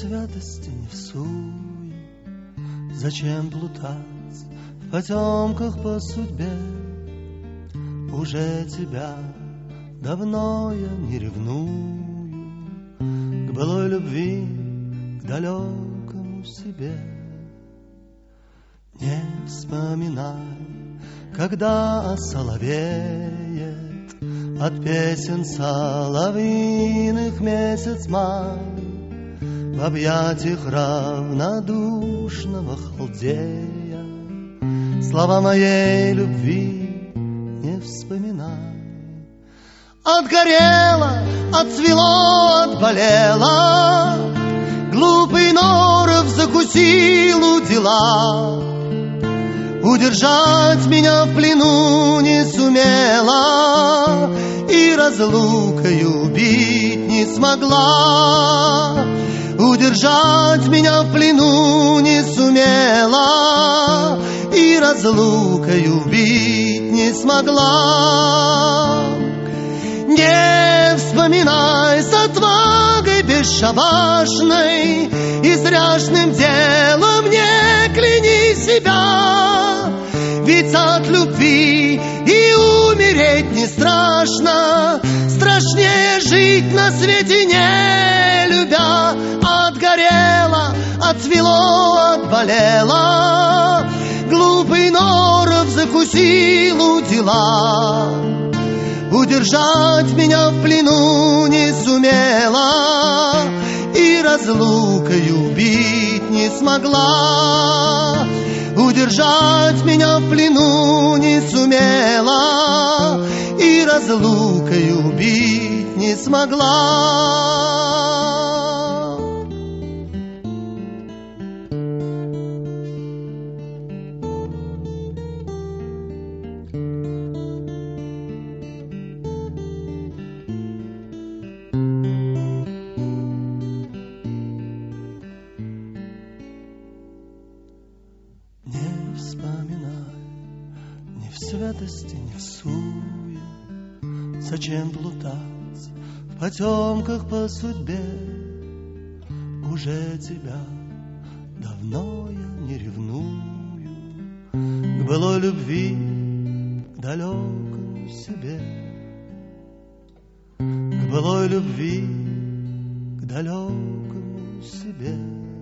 святости, ни в суе. Зачем плутать в потемках по судьбе? Уже тебя давно я не ревную к былой любви, к далекому себе. Не вспоминай, когда соловеет от песен соловьиных месяц май, в объятиях равнодушного халдея слова моей любви не вспоминай. Отгорело, отцвело, отболело, глупый Норов закусил у дела. Удержать меня в плену не сумела и разлукой убить не смогла. Удержать меня в плену не сумела и разлукой убить не смогла. Не вспоминай с отвагой бесшабашной и зряшным делом не кляни себя, ведь от любви и умереть не страшно, страшнее жить на свете не любя. Отгорело, отцвело, отболело, глупый Норов закусил у дела. Удержать меня в плену не сумела и разлукой убить не смогла. Удержать меня в плену не сумела и разлукой убить не смогла. Не вспоминай ни в святости, ни в суе. Зачем плутать в потемках по судьбе? Уже тебя давно я не ревную к былой любви, к далекому себе. К былой любви, к далекому себе.